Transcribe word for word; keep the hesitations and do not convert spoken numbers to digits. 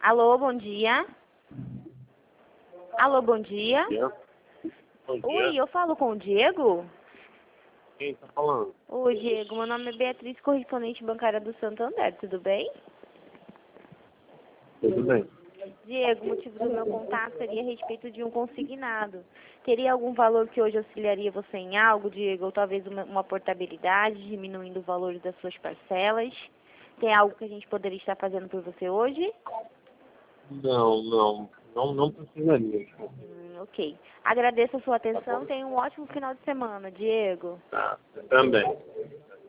Alô, bom dia. Alô, bom dia. Bom dia. Oi, eu falo com o Diego? Quem tá falando? Oi, Diego, meu nome é Beatriz, correspondente bancária do Santander, tudo bem? Tudo bem. Diego, o motivo do meu contato seria a respeito de um consignado. Teria algum valor que hoje auxiliaria você em algo, Diego? Ou talvez uma, uma portabilidade, diminuindo o valor das suas parcelas? Tem algo que a gente poderia estar fazendo por você hoje? Não, não. Não, não precisaria. Hum, ok. Agradeço a sua Tá atenção bom? e tenha um ótimo final de semana, Diego. Tá. Também.